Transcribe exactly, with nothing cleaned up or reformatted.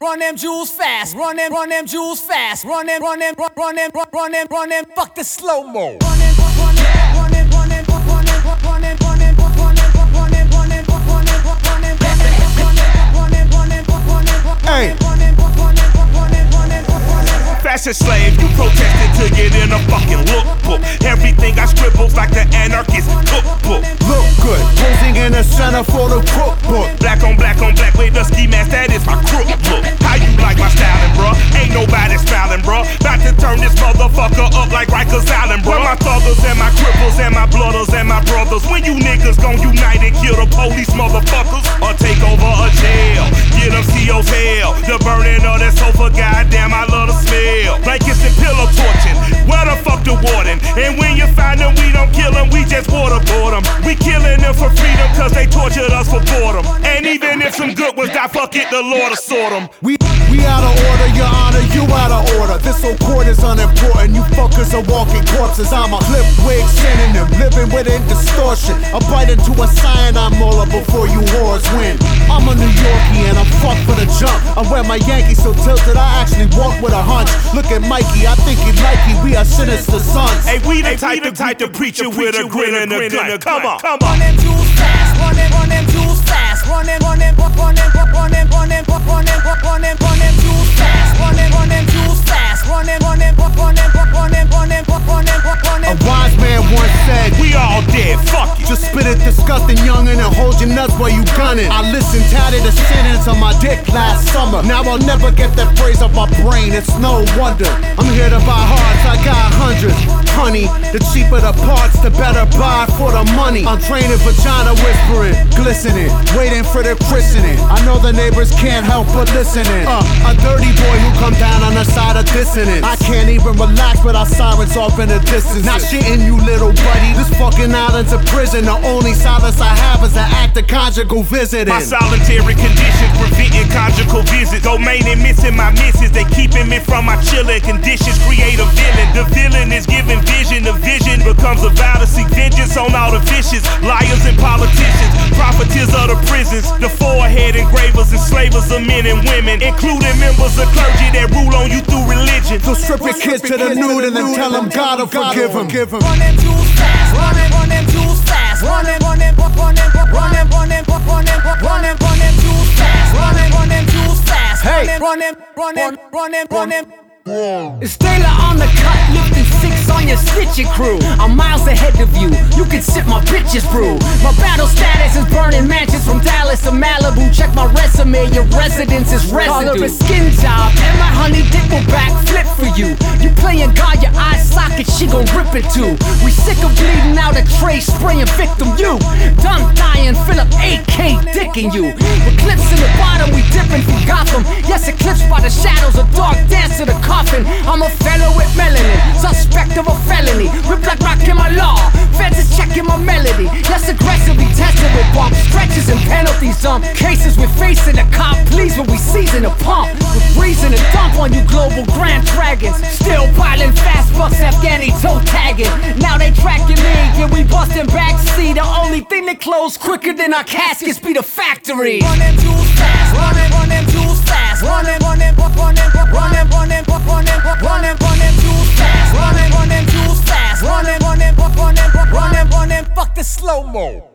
Run them jewels fast, run them, run them jewels fast, run them, run them, run run them, run them, run them, fuck the slow mo. Run them, run them, run them, run them, run them, run them, run them, run them, run them, run them, run them, run them, Hey. Fashion slave, you protested to get in a fucking lookbook. Everything I scribbles like the anarchist cookbook. Look good, posing in the center for the cookbook. Black on black on black with the ski mask, that is my crook look. How you like my styling, bruh? Ain't nobody smiling, bruh. About to turn this motherfucker up like Rikers Island, bruh. My thuggers and my cripples and my blooders and my brothers. When you niggas gon' unite and kill the police motherfuckers, or take over a jail, get them C O's hell. The burning of that sofa, goddamn, I love the smell. Blankets and pillow torching, where the fuck the warden? And when you find them, we don't kill them, we just waterboard them. We killing them for freedom, cause they tortured us for boredom. And even if some good ones die, fuck it, the Lord will sort them. We We out of order, your honor, you out of order. This whole court is unimportant, you fuckers are walking corpses. I'm a clip wig synonym, living within distortion. I bite into a cyanide molar before you whores win. I'm a New Yorkie and I'm fucked for the jump. I wear my Yankees so tilted, I actually walk with a hunch. Look at Mikey, I think he like you, we are sinister sons. Hey, we the type, the type to preach it with a grin and a gun. Come on, come on. Run them jewels fast, run them, run them jewels fast, run them, run them, run them, run them, run them, run them, run them, run them jewels fast, run them, run them jewels fast, run them, run them, run them, run them, run them, run them, run them. A wise man once said, we all dead, fuck it. Just spit it disgusting youngin' and hold your nuts while you gunning. I listened, tatted a sentence on my dick last summer. Now I'll never get that phrase off my brain, it's no wonder. I'm here to buy hearts, I got hundreds. Honey, the cheaper the parts, the better buy for the money. I'm training vagina whispering, glistening, waiting for the christening. I know the neighbors can't help but listening. Uh, a dirty boy who come down on the side of dissonance. I can't even relax without sirens off in the distance. Not shitting you, little buddy. This fucking island's a prison. The only solace I have is an act of conjugal visiting. My solitary conditions preventing conjugal visits. Domain and missing my misses. They keeping me from my chilling conditions. Create a villain. The villain is giving vision. The vision becomes a vow to seek vengeance on all the vicious liars and politicians, profiteers of the prisons, the forehead engravers, enslavers of men and women, including members of clergy that rule on you through religion. So strip your kids to the nude and then tell them God will forgive them. Run them jewels fast, run them, run them jewels fast, run them, run them, run them, run them, run them, run them, run them, run them jewels fast, run them, run them jewels fast, run them, run them, run them, run them, run them. It's Taylor on the cut, lifting six on your stitching crew. I'm miles ahead of you, you can sip my bitches brew. My battle status is burning mansions from Dallas to Malibu. Check my resume, your residence is residue. Call her a skin job, and my honey dick will backflip for you. You playing God, your eye socket, she gon' rip it too. We sick of bleeding out a tray, spraying victim you. Done dying, fill up A K dicking you. With clips in the bottom, we dipping from Gotham. Yes, eclipsed by the shadows, a dark dance to the coffin. I'm a fellow with melanin, suspect of a felony. Rip like rock in my law, feds is checking my melody. Yes, aggressively tested with bump stretches and penalties. Some cases we're facing a cop, please, when we season a pump. With reason to dump on you global grand dragons. Still piling fast bucks, Afghani toe tagging. Now they tracking me, yeah, we busting backseat. The only thing that close quicker than our caskets be the factory. Run them jewels fast, run them, run them jewels fast, run them, run them, run them, run them, run them, run them, run them, run them jewels fast, run them, run them jewels fast, run them, run them, run them, run them, run them, fuck the slow mo.